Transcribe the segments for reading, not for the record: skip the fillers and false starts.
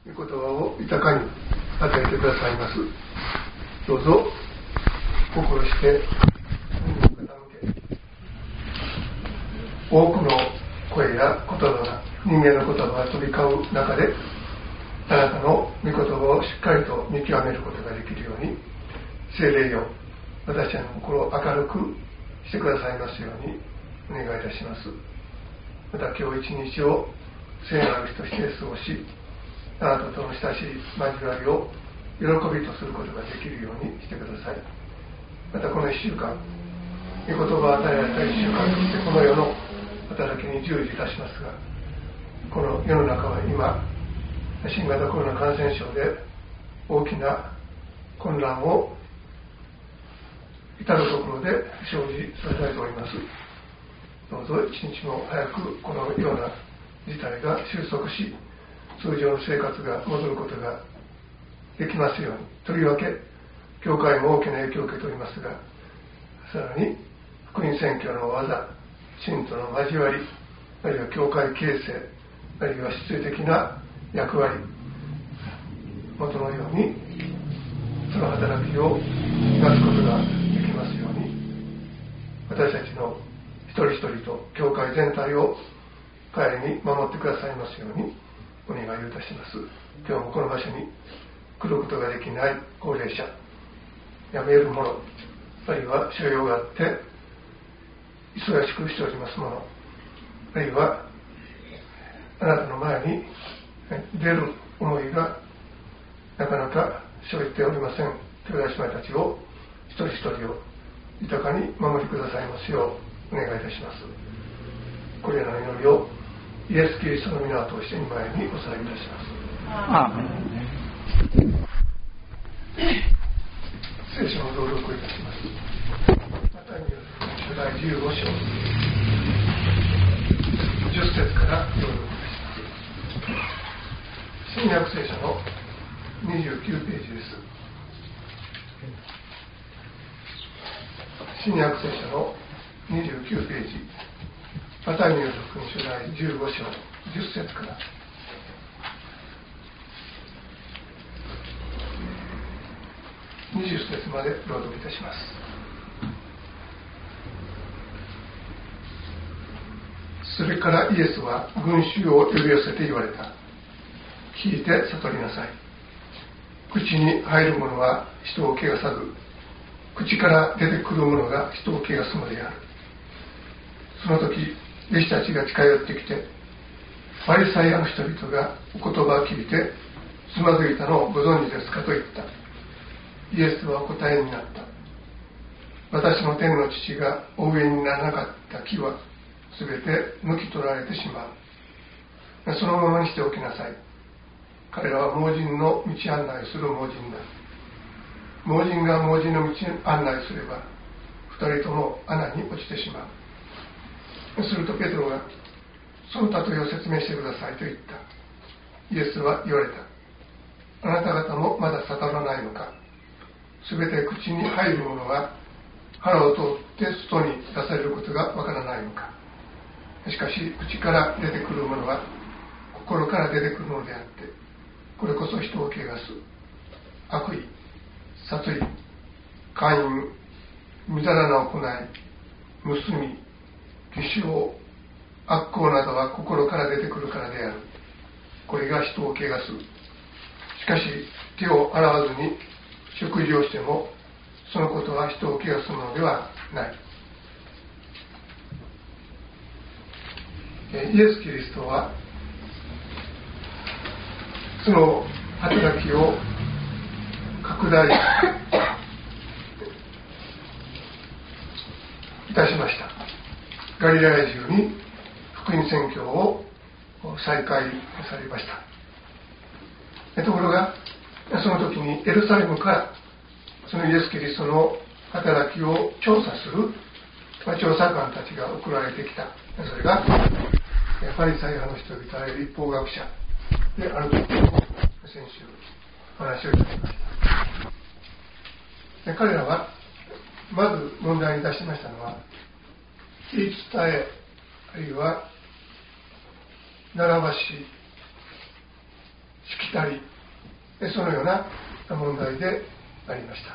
御言葉を豊かに与えてくださいます。どうぞ心して耳を傾け、多くの声や言葉が、人間の言葉が飛び交う中で、あなたの御言葉をしっかりと見極めることができるように、聖霊よ、私たちの心を明るくしてくださいますようにお願いいたします。また今日一日を聖なる日として過ごし、あなたとの親しい交わりを喜びとすることができるようにしてください。またこの1週間、御言葉を与えられた1週間としてこの世の働きに従事いたしますが、この世の中は今、新型コロナ感染症で大きな混乱を至るところで生じさせられております。どうぞ一日も早くこのような事態が収束し、通常の生活が戻ることができますように。とりわけ教会も大きな影響を受けておりますが、さらに福音宣教の技、信徒の交わり、あるいは教会形成、あるいは質的な役割、元のようにその働きをなすことができますように、私たちの一人一人と教会全体を帰りに守ってくださいますようにお願いをいたします。今日もこの場所に来ることができない高齢者、辞める者、あるいは所用があって忙しくしております者、あるいはあなたの前に出る思いがなかなか生じておりません。兄弟姉妹たちを一人一人を豊かに守りくださいますようお願いいたします。これらの祈りをイエス・キリストの皆を通して御前にお捧げいたします。聖書の朗読をいたします。マタイによる福音書第15章10節から朗読いたします。新約聖書の29ページです。新約聖書の29ページ、マタイによる福音書第15章10節から20節まで朗読いたします。それからイエスは群衆を呼び寄せて言われた。聞いて悟りなさい。口に入るものは人を汚さず、口から出てくるものが人を汚すのである。その時、弟子たちが近寄ってきて、ファリサイ派の人々がお言葉を聞いてつまずいたのをご存知ですかと言った。イエスはお答えになった。私の天の父がお植えにならなかった木はすべて抜き取られてしまう。そのままにしておきなさい。彼らは盲人の道案内する盲人だ。盲人が盲人の道案内すれば、二人とも穴に落ちてしまう。するとペテロが、その例えを説明してくださいと言った。イエスは言われた。あなた方もまだ悟らないのか。すべて口に入るものは腹を通って外に出されることがわからないのか。しかし口から出てくるものは心から出てくるのであって、これこそ人を汚す。悪意、殺意、姦淫、みだらな行い、盗み、偽証、悪行などは心から出てくるからである。これが人を汚す。しかし手を洗わずに食事をしてもそのことは人を汚すものではない。イエス・キリストはその働きを拡大いたしました。ガリラヤ中に福音宣教を再開されました。ところがその時にエルサレムからそのイエス・キリストの働きを調査する調査官たちが送られてきた。それがファリサイ派の人々あるいは立法学者であると先週お話をいたしました。彼らはまず問題に出しましたのは、言い伝えあるいは習わしきたり、そのような問題でありました。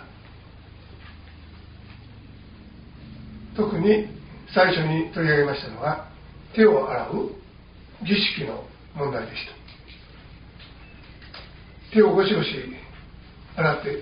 特に最初に取り上げましたのは、手を洗う儀式の問題でした。手をゴシゴシ洗って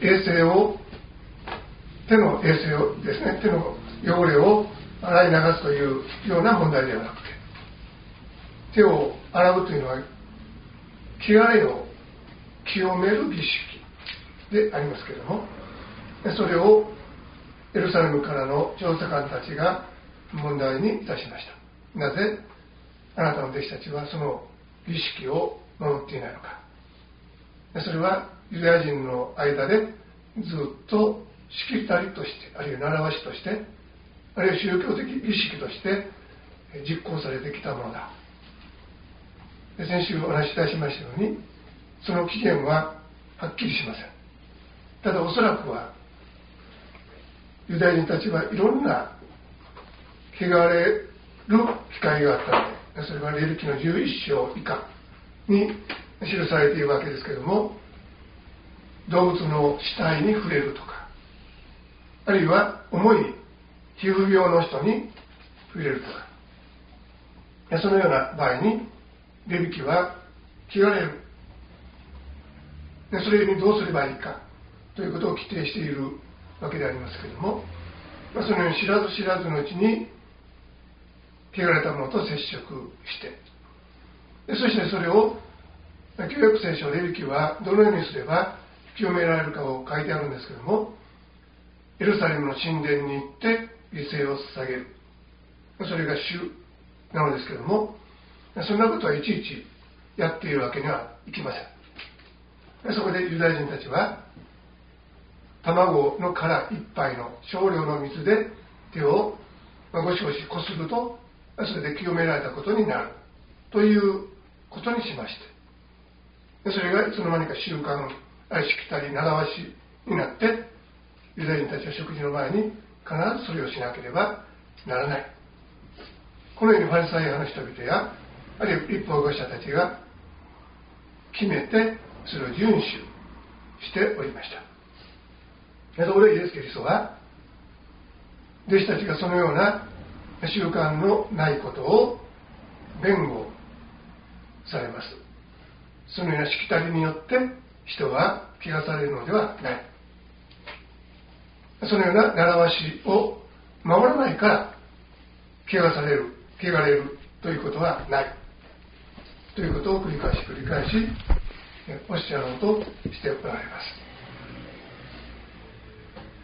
手の衛生をですね、手の汚れを洗い流すというような問題ではなくて、手を洗うというのは汚れを清める儀式でありますけれども、それをエルサレムからの調査官たちが問題にいたしました。なぜあなたの弟子たちはその儀式を守っていないのか。それはユダヤ人の間でずっとしきたりとして、あるいは習わしとして、あるいは宗教的儀式として実行されてきたものだ。で、先週お話しいたしましたように、その起源ははっきりしません。ただおそらくはユダヤ人たちはいろんな汚れる機会があったので、それはレビ記の11章以下に記されているわけですけれども、動物の死体に触れるとか、あるいは重い皮膚病の人に触れるとか、そのような場合にレビ記は汚れる、それにどうすればいいかということを規定しているわけでありますけれども、そのように知らず知らずのうちに汚れたものと接触して、そしてそれを旧約聖書レビ記はどのようにすれば清められるかを書いてあるんですけれども、エルサレムの神殿に行って犠牲を捧げる、それが主なのですけれども、そんなことはいちいちやっているわけにはいきません。そこでユダヤ人たちは卵の殻一杯の少量の水で手をゴシゴシこすると、それで清められたことになるということにしまして、それがいつの間にか習慣、しきたり習わしになって、ユダヤ人たちは食事の前に必ずそれをしなければならない。このようにファリサイ派の人々や、あるいは立法学者たちが決めてそれを遵守しておりました。ところでイエス・キリストは弟子たちがそのような習慣のないことを弁護されます。そのようなしきたりによって人は汚されるのではない。そのような習わしを守らないから汚れるということはないということを繰り返しおっしゃろうとしておられます。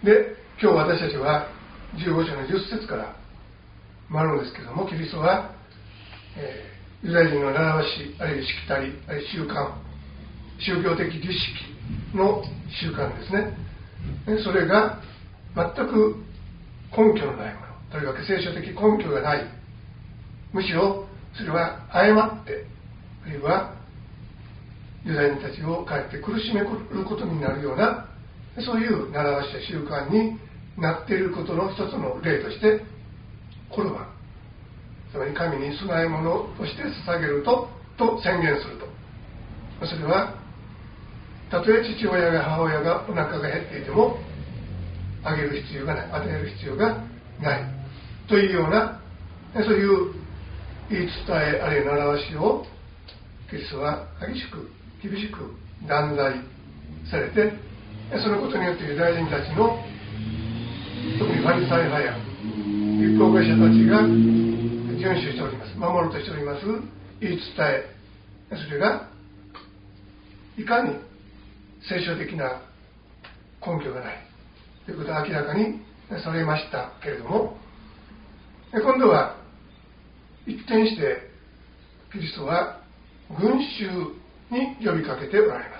で、今日私たちは15章の10節から学ぶんですけれども、キリストは、ユダヤ人の習わし、あるいはしきたり、あるいは習慣、宗教的儀式の習慣ですね。それが全く根拠のないもの、とりわけ聖書的根拠がない、むしろそれは誤って、あるいはユダヤ人たちをかえって苦しめることになるような、そういう習わしや習慣になっていることの一つの例として、コルバン、つまり神に供え物として捧げると宣言すると、それはたとえ父親や母親がお腹が減っていてもあげる必要がない、与える必要がないというような、そういう言い伝え、あるいは習わしをキリストは厳しく断罪されて、そのことによってユダヤ人たちの特にファリサイ派や立法学者たちが遵守しております、守ろうとしております言い伝え、それがいかに聖書的な根拠がないということが明らかにされましたけれども、今度は一転してキリストは群衆に呼びかけておられます。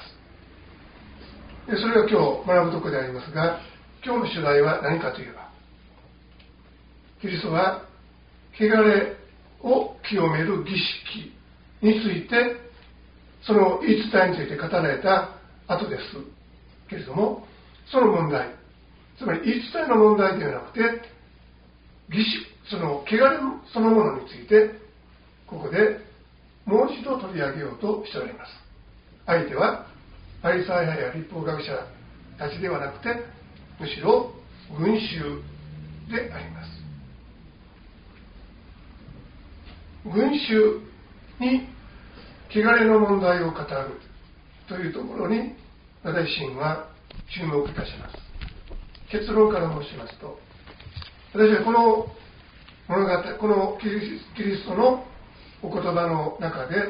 それが今日学ぶところでありますが、今日の主題は何かといえば、キリストは汚れを清める儀式について、その言い伝えについて語られた後ですけれども、その問題、つまり言い伝えの問題ではなくて、儀式、その汚れそのものについてここでもう一度取り上げようとしております。 相手はパリサイ派や律法学者たちではなくて、むしろ群衆であります。群衆に汚れの問題を語るというところに私自身は注目いたします。結論から申しますと、私はこの物語、このキリストのお言葉の中で、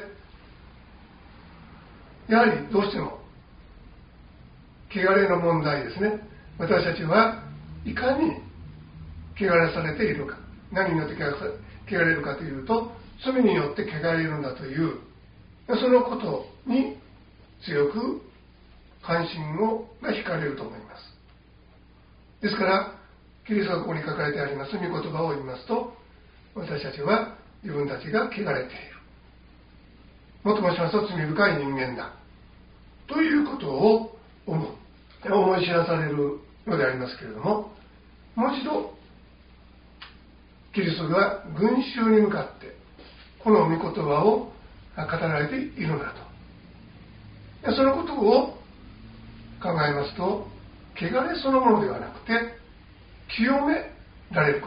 やはりどうしても汚れの問題ですね。私たちはいかに汚れされているか、何によって汚れるかというと、罪によって汚れるんだという、そのことに強く関心が惹かれると思います。ですから、キリストがここに書かれてあります御言葉を言いますと、私たちは自分たちが汚れている。もっと申しますと、罪深い人間だ。ということを思い知らされるのでありますけれども、もう一度、キリストが群衆に向かって、この御言葉を語られているのだと。そのことを考えますと、汚れそのものではなくて、清められること。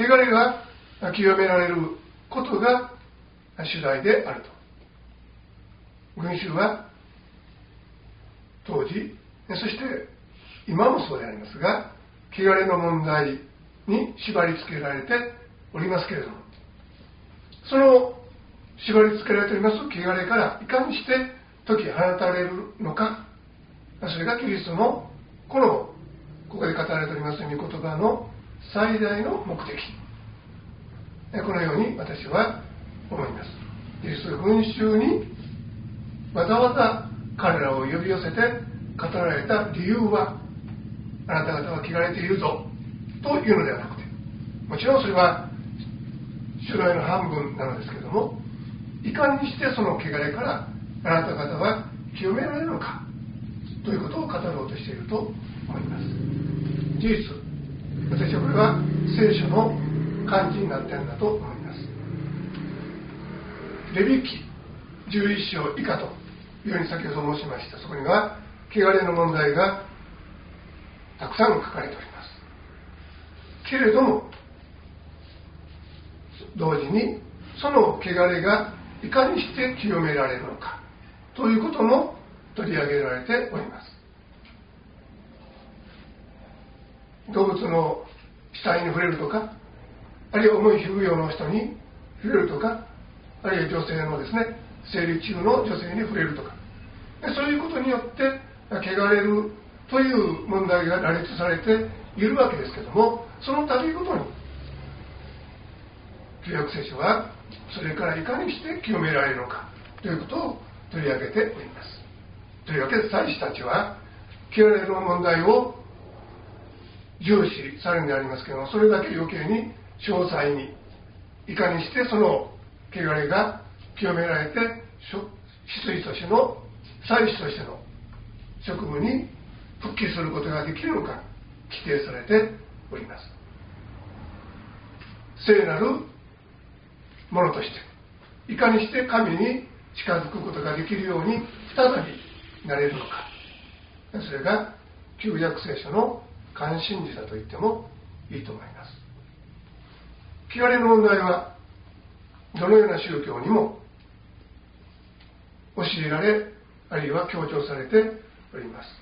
汚れが清められることが主題であると。群衆は当時、そして今もそうでありますが、汚れの問題に縛り付けられておりますけれども、その縛り付けられております汚れからいかにして解き放たれるのか、それがキリストのここで語られております御言葉の最大の目的。このように私は思います。キリストが群衆にわざわざ彼らを呼び寄せて語られた理由は、あなた方は汚れているぞというのではなくて、もちろんそれは主題の半分なのですけれども、いかにしてその汚れからあなた方は清められるのかということを語ろうとしていると思います。事実、私はこれは聖書の漢字になっているんだと思います。レビ記11章以下というように先ほど申しました。そこには汚れの問題がたくさん書かれております。けれども同時にその汚れがいかにして清められるのかということも取り上げられております。動物の死体に触れるとか、あるいは重い皮膚病の人に触れるとか、あるいは女性のですね、生理中の女性に触れるとか、そういうことによって汚れるという問題が羅列されているわけですけども、その度ごとに旧約聖書はそれからいかにして清められるのかということを取り上げております。というわけで祭司たちは汚れの問題を重視されるんでありますけども、それだけ余計に詳細にいかにしてその汚れが清められて司祭としての祭司としての職務に復帰することができるのか規定されております。聖なるものとしていかにして神に近づくことができるように再びなれるのか、それが旧約聖書の関心事だと言ってもいいと思います。汚れの問題はどのような宗教にも教えられ、あるいは強調されております。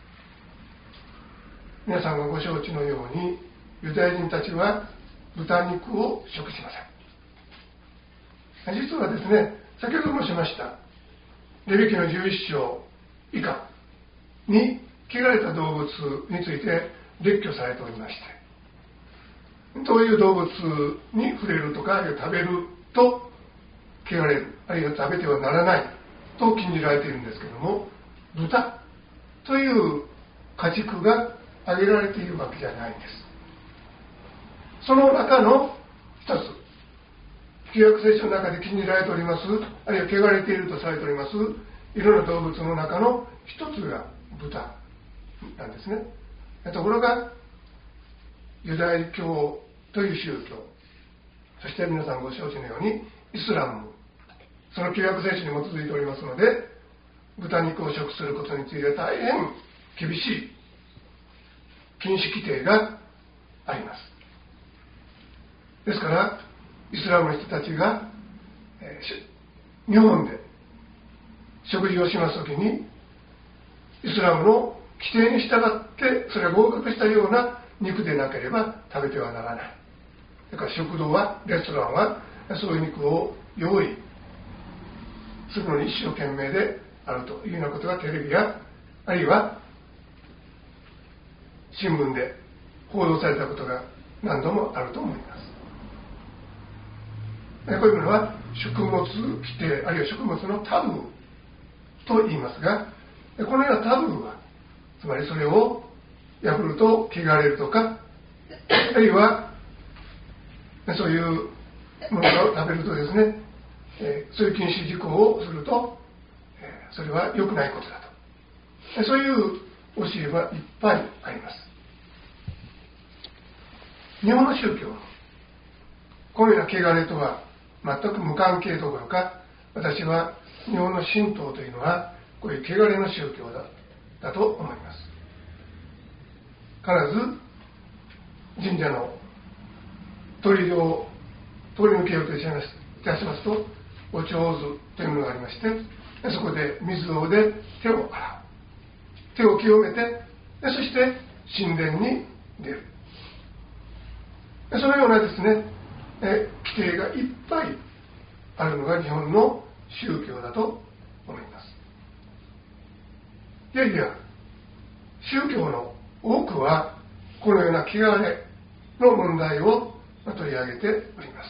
皆さんがご承知のように、ユダヤ人たちは豚肉を食しません。実はですね、先ほど申しましたレビ記の11章以下に汚れた動物について列挙されておりまして、どういう動物に触れるとか、あるいは食べると汚れる、あるいは食べてはならないと禁じられているんですけども、豚という家畜が挙げられているわけじゃないんです。その中の一つ、旧約聖書の中で禁じられております、あるいは汚れているとされておりますいろんな動物の中の一つが豚なんですね。ところがユダヤ教という宗教、そして皆さんご承知のようにイスラム、その旧約聖書に基づいておりますので、 豚肉を食することについては大変厳しい禁止規定があります。ですからイスラムの人たちが、日本で食事をしますときにイスラムの規定に従ってそれが合格したような肉でなければ食べてはならない。だから食堂はレストランはそういう肉を用意するのに一生懸命であるというようなことがテレビやあるいは新聞で報道されたことが何度もあると思います。こういうものは食物規定あるいは食物のタブーと言いますが、このようなタブーはつまりそれを破ると汚れるとかあるいはそういうものを食べるとですね、そういう禁止事項をすると、それは良くないことだと、そういう教えはいっぱいあります。日本の宗教このような汚れとは全く無関係どころか、私は日本の神道というのはこういう汚れの宗教だと思います。必ず神社の鳥居を通り抜けようといたしますとおちょうずというものがありまして、そこで水で手を洗う、手を清めて、そして神殿に出る。そのようなですね、規定がいっぱいあるのが日本の宗教だと思います。いやいや、宗教の多くはこのような汚れの問題を取り上げております。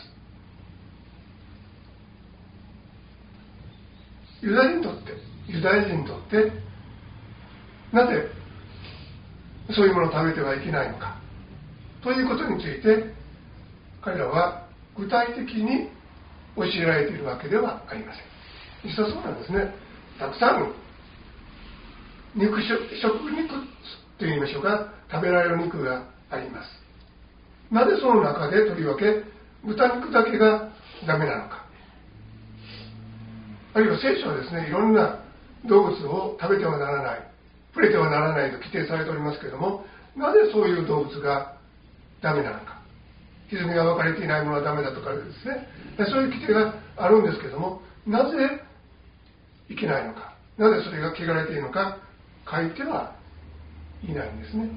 ユダヤ人にとってなぜそういうものを食べてはいけないのかということについて彼らは具体的に教えられているわけではありません。実はそうなんですね。たくさん食肉といいましょうか、食べられる肉があります。なぜその中でとりわけ豚肉だけがダメなのか、あるいは聖書はですね、いろんな動物を食べてはならない、触れてはならないと規定されておりますけれども、なぜそういう動物がダメなのか、歪みが分かれていないものはダメだとかですね、そういう規定があるんですけれども、なぜいけないのか、なぜそれが汚れているのか書いてはいないんですね。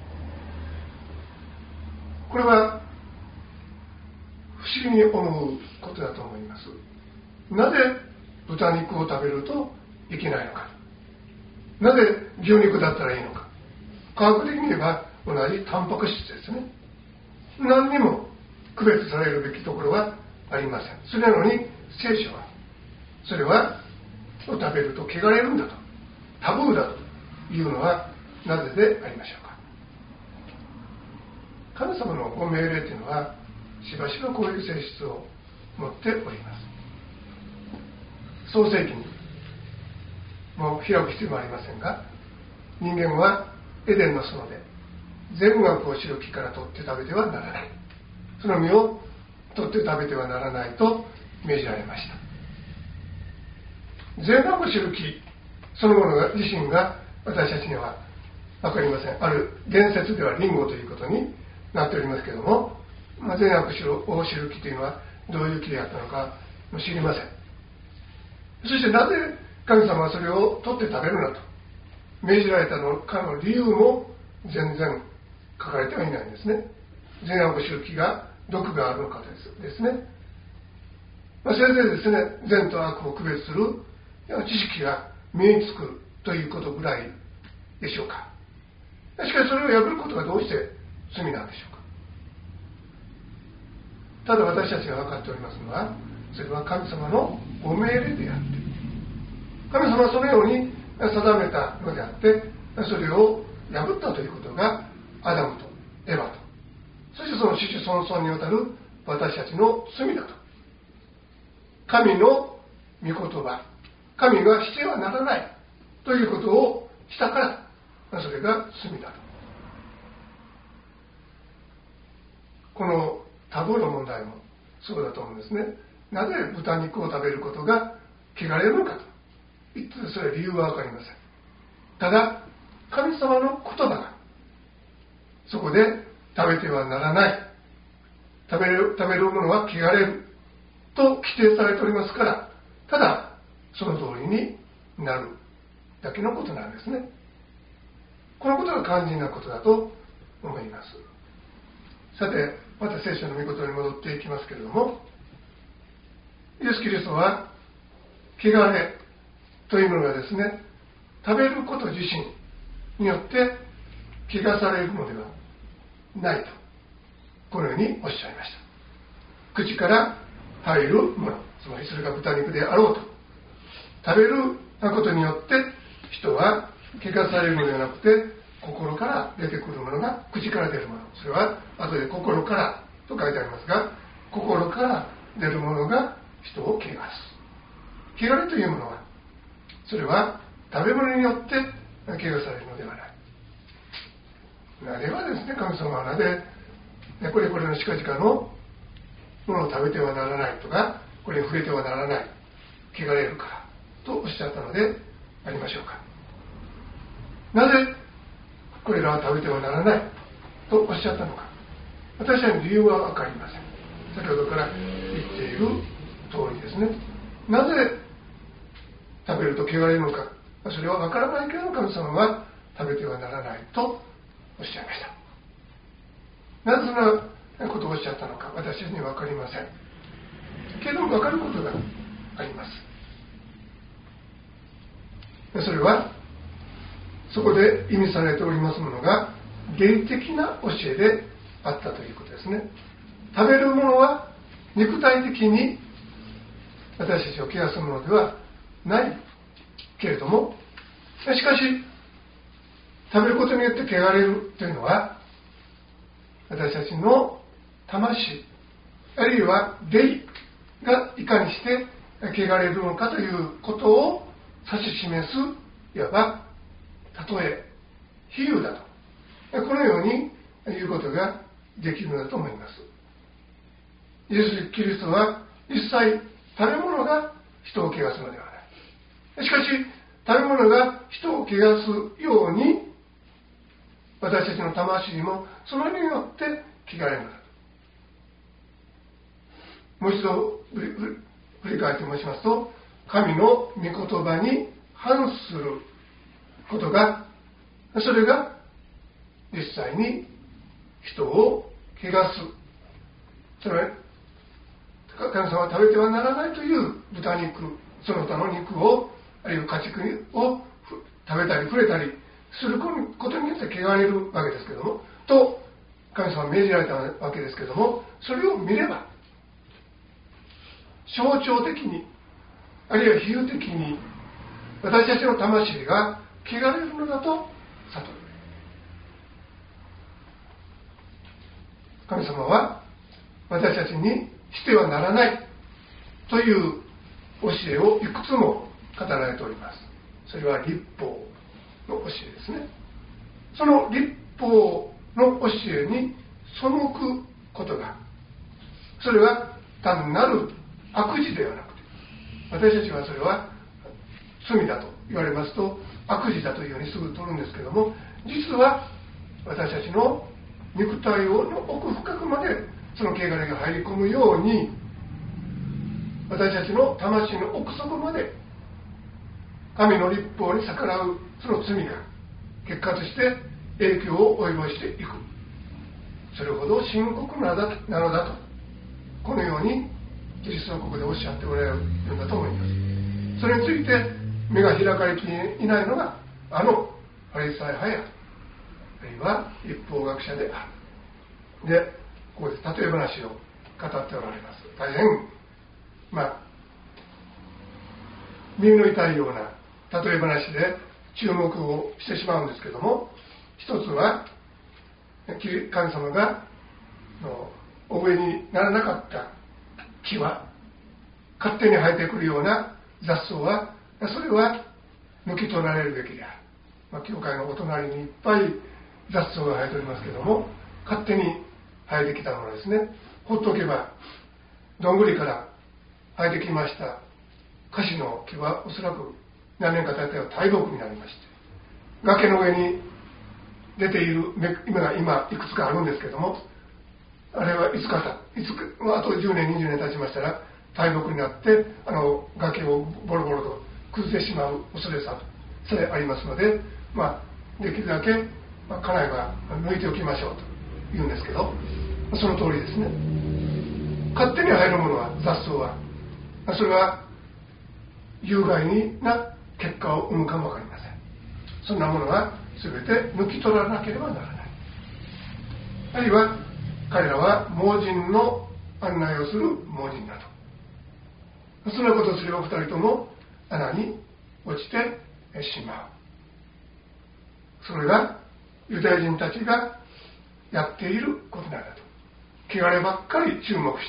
これは不思議に思うことだと思います。なぜ豚肉を食べるといけないのか、なぜ牛肉だったらいいのか、科学的に言えば同じタンパク質ですね。何にも区別されるべきところはありません。それなのに聖書はそれは食べると汚れるんだと、タブーだというのはなぜでありましょうか。神様のご命令というのはしばしばこういう性質を持っております。創世記にもう開く必要もありませんが、人間はエデンの園で善悪を知る木から取って食べてはならない、その実を取って食べてはならないと命じられました。善悪を知る木そのものが自身が私たちには分かりません。ある伝説ではリンゴということになっておりますけれども、善悪を知る木というのはどういう木であったのかも知りません。そしてなぜ神様はそれを取って食べるなと命じられたのかの理由も全然書かれてはいないんですね。善悪を知る木が毒があるのかですね。せいぜいですね、善と悪を区別する知識が身につくということぐらいでしょうか。しかしそれを破ることがどうして罪なんでしょうか。ただ私たちが分かっておりますのは、それは神様のご命令であって、神様はそのように定めたのであって、それを破ったということがアダムとエヴァと、そしてその子々孫々にわたる私たちの罪だと。神の御言葉、神がしてはならないということをしたから、それが罪だと。このタブーの問題もそうだと思うんですね。なぜ豚肉を食べることが汚れるのかと言ってそれは理由は分かりません。ただ神様の言葉がそこで食べてはならない、食べるものは汚れると規定されておりますから、ただその通りになるだけのことなんですね。このことが肝心なことだと思います。さて、また聖書の御言葉に戻っていきますけれども、イエス・キリストは汚れというものがですね、食べること自身によって汚されるのではないと、このようにおっしゃいました。口から入るもの、つまりそれが豚肉であろうと、食べることによって人は汚されるのではなくて、心から出てくるものが口から出るもの、それは後で心からと書いてありますが、心から出るものが人を汚す。汚れというものは、それは食べ物によって汚されるのではない。なればですね、神様はなぜこれの近々のものを食べてはならないとか、これに触れてはならない、汚れるからとおっしゃったのでありましょうか。なぜこれらは食べてはならないとおっしゃったのか、私は理由は分かりません。先ほどから言っている通りですね。なぜ食べると汚れるのか、それは分からないけど、神様は食べてはならないとおっしゃいました。なぜそんなことをおっしゃったのか、私には分かりませんけども、分かることがあります。それはそこで意味されておりますものが霊的な教えであったということですね。食べるものは肉体的に私たちを汚すものではないけれども、しかし食べることによって汚れるというのは、私たちの魂あるいは霊がいかにして汚れるのかということを指し示す、いわば例え、比喩だと、このように言うことができるのだと思います。イエス・キリストは一切食べ物が人を汚すのではない。しかし食べ物が人を汚すように、私たちの魂もそのによって汚れるのだと。もう一度振り返って申しますと、神の御言葉に反することが、それが実際に人を汚す。それ神様は食べてはならないという豚肉、その他の肉を、あるいは家畜を食べたり触れたりすることによって汚れるわけですけども、と神様は命じられたわけですけども、それを見れば象徴的に、あるいは比喩的に私たちの魂が汚れるのだと悟る。神様は私たちにしてはならないという教えをいくつも語られております。それは律法の教えですね。その律法の教えに背くことが、それは単なる悪事ではなくて、私たちはそれは罪だと言われますと悪事だというようにすぐ取るんですけども、実は私たちの肉体の奥深くまでその汚れが入り込むように、私たちの魂の奥底まで神の律法に逆らうその罪が結果として影響を及ぼしていく。それほど深刻なのだと、このようにキリストはここでおっしゃっておられるんだと思います。それについて目が開かれていないのがあのファリサイ派や、あるいは律法学者である。で、ここで例え話を語っておられます。大変耳の痛いような例え話で注目をしてしまうんですけども、一つは神様がお植えにならなかった木は、勝手に生えてくるような雑草は、それは抜き取られるべきである。教会のお隣にいっぱい雑草が生えておりますけども、勝手に生えてきたものですね。ほっとけばどんぐりから生えてきました樫の木はおそらく何年か経っては大木になりまして、崖の上に出ている今いくつかあるんですけども、あれはいつかあと10年20年経ちましたら大木になって、崖をボロボロと崩してしまう恐れさえありますので、できるだけ、家内は抜いておきましょうと言うんですけど、その通りですね。勝手に入るものは、雑草はそれは有害な結果を生むかもわかりません。そんなものは全て抜き取らなければならない。あるいは彼らは盲人の案内をする盲人だと。そんなことをすれば2人とも穴に落ちてしまう。それがユダヤ人たちがやっていることなんだと。汚ればっかり注目して、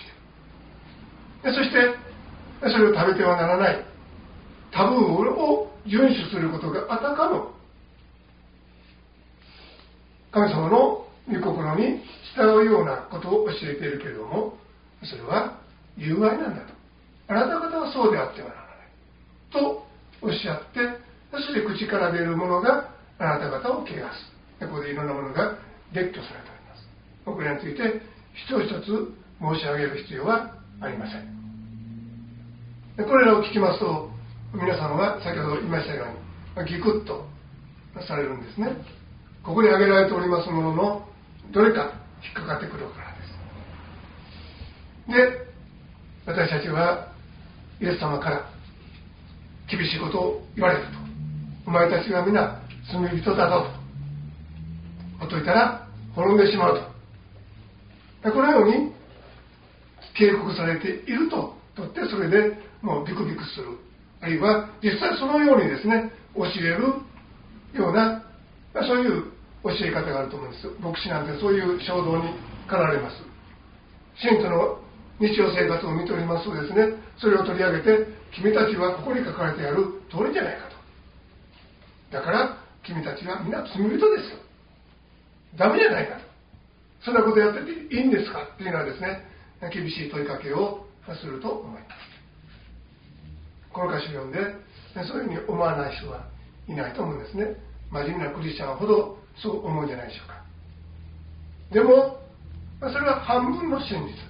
そしてそれを食べてはならないタブーを遵守することがあたかも神様の御心に従うようなことを教えているけれども、それは有害なんだと。あなた方はそうであってはならないとおっしゃって、そして口から出るものがあなた方を汚す。ここでいろんなものが列挙されております。これについて一つ一つ申し上げる必要はありません。これらを聞きますと、皆さんは先ほど言いましたようにギクッとされるんですね。ここに挙げられておりますもののどれか引っかかってくるからです。で、私たちはイエス様から厳しいことを言われると。お前たちは皆罪人だぞと。ほっといたら滅んでしまうと。このように警告されているととって、それでもうビクビクする。あるいは実際そのようにですね、教えるような、そういう教え方があると思うんです。牧師なんてそういう衝動に駆られます。信徒の日常生活を見ておりますとですね、それを取り上げて、君たちはここに書かれてある通りじゃないかと。だから君たちは皆罪人ですよ。ダメじゃないかと。そんなことやってていいんですかっていうのはですね、厳しい問いかけをすると思います。この歌詞を読んでそういうふうに思わない人はいないと思うんですね。真面目なクリスチャンほどそう思うんじゃないでしょうか。でもそれは半分の真実です。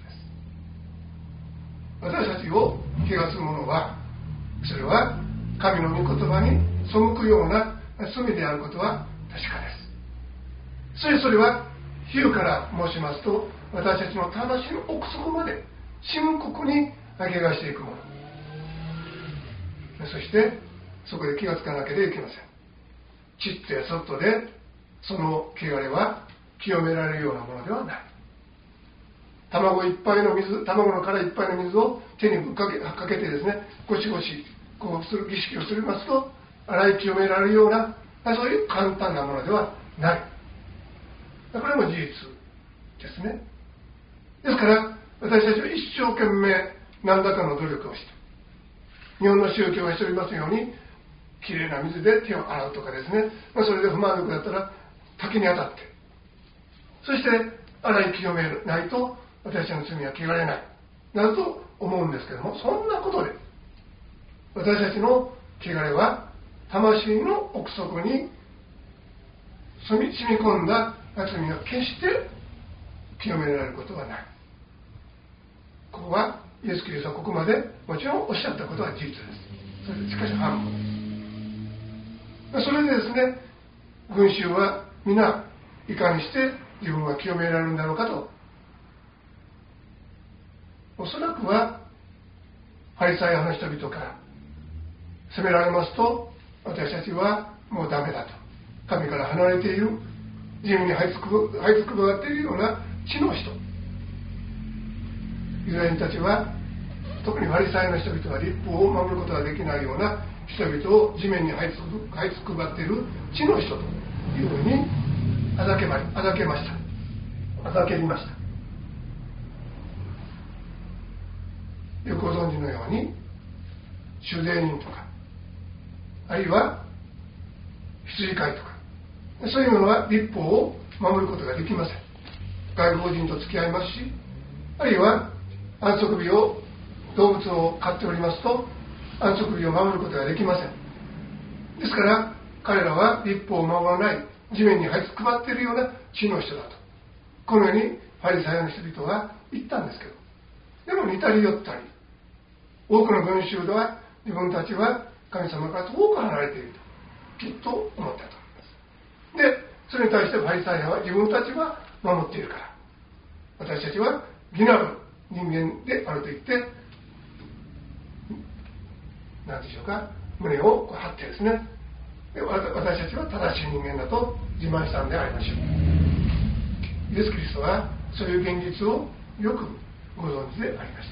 私たちを汚すものは、それは神の御言葉に背くような罪であることは確かです。それは比喩から申しますと、私たちの魂の奥底まで深刻に汚していくもの。そしてそこで気がつかなければいけません。ちっとやそっとでその汚れは清められるようなものではない。卵の殻いっぱいの水を手にかけてですね、ゴシゴシこうする儀式をするますと洗い清められるような、そういう簡単なものではない。これも事実ですね。ですから私たちは一生懸命何らかの努力をして、日本の宗教がしておりますようにきれいな水で手を洗うとかですね、それで不満足だったら滝に当たって、そして洗い清めないと私たちの罪は汚れないなどと思うんですけども、そんなことで私たちの汚れは魂の奥底に染み込んだ罪が決して清められることはない。ここはイエス・キリストはここまでもちろんおっしゃったことは事実です。それでしかし半分。それでですね、群衆は皆いかにして自分は清められるんだろうかと。おそらくはファリサイ派の人々から責められますと、私たちはもうダメだと。神から離れている、自由に這いつくばっているような地の人。ユダヤ人たちは、特にファリサイの人々は律法を守ることができないような人々を地面に這いつくばっている地の人というふうにあざけりました。よくご存知のように主税人とか、あるいは羊飼いとか、そういうものは律法を守ることができません。外国人と付き合いますし、あるいは安息日を動物を飼っておりますと安息日を守ることができません。 ですから彼らは立法を守らない地面に這いつくばっているような地の人だと、このようにファリサイの人々は言ったんですけど、でも似たり寄ったり、多くの群衆では自分たちは神様から遠く離れているときっと思ったと思います。で、それに対してファリサイ派は自分たちは守っているから、私たちは義なる人間であると言って、何でしょうか、胸を張ってですね、で私たちは正しい人間だと自慢したんでありましょう。イエス・キリストはそういう現実をよくご存知でありました。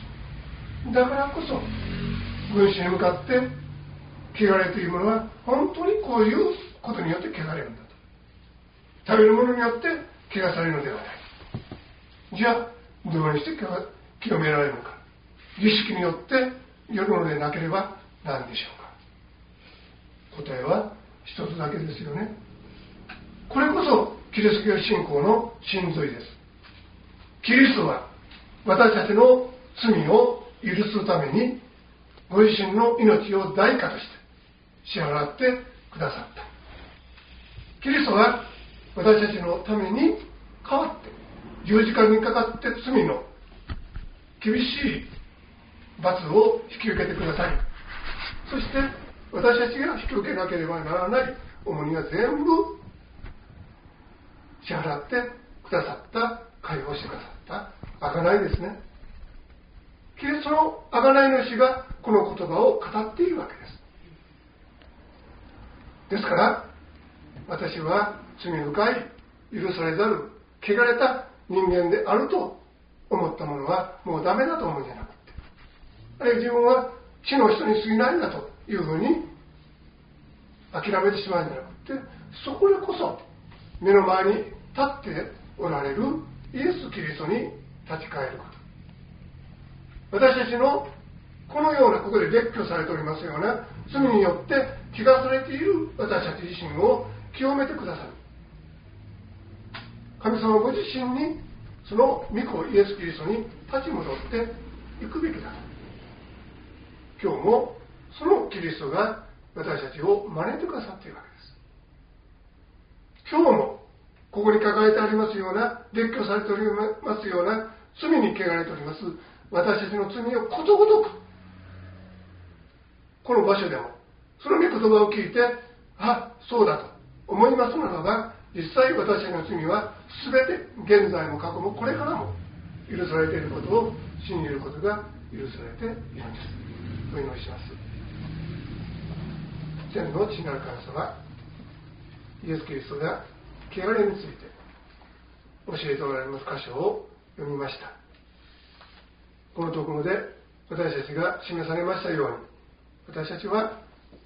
だからこそ群衆に向かって汚れているものは本当にこういうことによって汚れるんだと、食べるものによって汚されるのではない。じゃあどのようにして清められるのか、儀式によってよるのでなければ何でしょうか。答えは一つだけですよね。これこそキリスト教信仰の真髄です。キリストは私たちの罪を許すためにご自身の命を代価として支払ってくださった。キリストは私たちのために代わって十字架にかかって罪の厳しい罰を引き受けてください。そして私たちが引き受けなければならない重荷は全部支払ってくださった、解放してくださった贖いですね。キリストの贖いの主がこの言葉を語っているわけです。ですから私は罪深い、許されざる、汚れた人間であると思ったものはもうダメだと思うんじゃなくて、あるいは自分は地の人に過ぎないんだというふうに諦めてしまうんじゃなくて、そこでこそ目の前に立っておられるイエス・キリストに立ち返ること。私たちのこのようなことで列挙されておりますような罪によって汚されている私たち自身を清めてくださる神様ご自身に、その御子イエス・キリストに立ち戻っていくべきだと。今日もそのキリストが私たちを招いてくださっているわけです。今日もここに書かれてありますような、列挙されておりますような罪に汚れております私たちの罪をことごとく、この場所でもその御言葉を聞いて、あ、そうだと思いますならば、実際私たちの罪は全て現在も過去もこれからも許されていることを信じることが許されているんです。お祈りします。天の父なる神様、イエス・キリストが汚れについて教えておられます箇所を読みました。このところで私たちが示されましたように、私たちは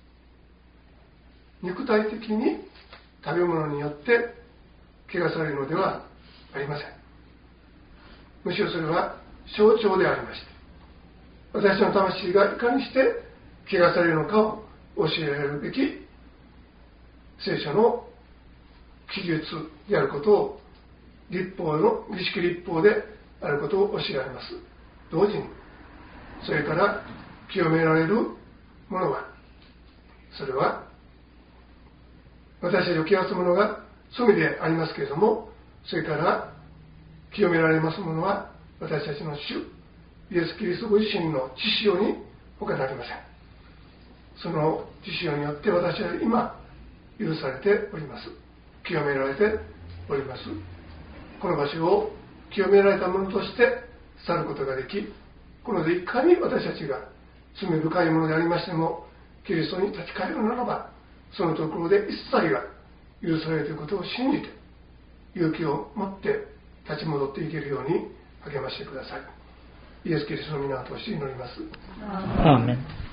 肉体的に食べ物によって汚されるのではありません。むしろそれは象徴でありまして、私の魂がいかにして汚されるのかを教えられるべき聖書の記述であることを、立法の儀式立法であることを教えられます。同時にそれから清められるものは、それは私たちを汚すものが罪でありますけれども、それから清められますものは私たちの主イエス・キリストご自身の血潮に他なりません。その血潮によって私は今許されております。清められております。この場所を清められたものとして去ることができ、このいかに私たちが罪深いものでありましてもキリストに立ち返るならば、そのところで一切が許されるということを信じて勇気を持って立ち戻っていけるように励ましてください。イエス・キリストの皆を通して祈ります。 アーメン。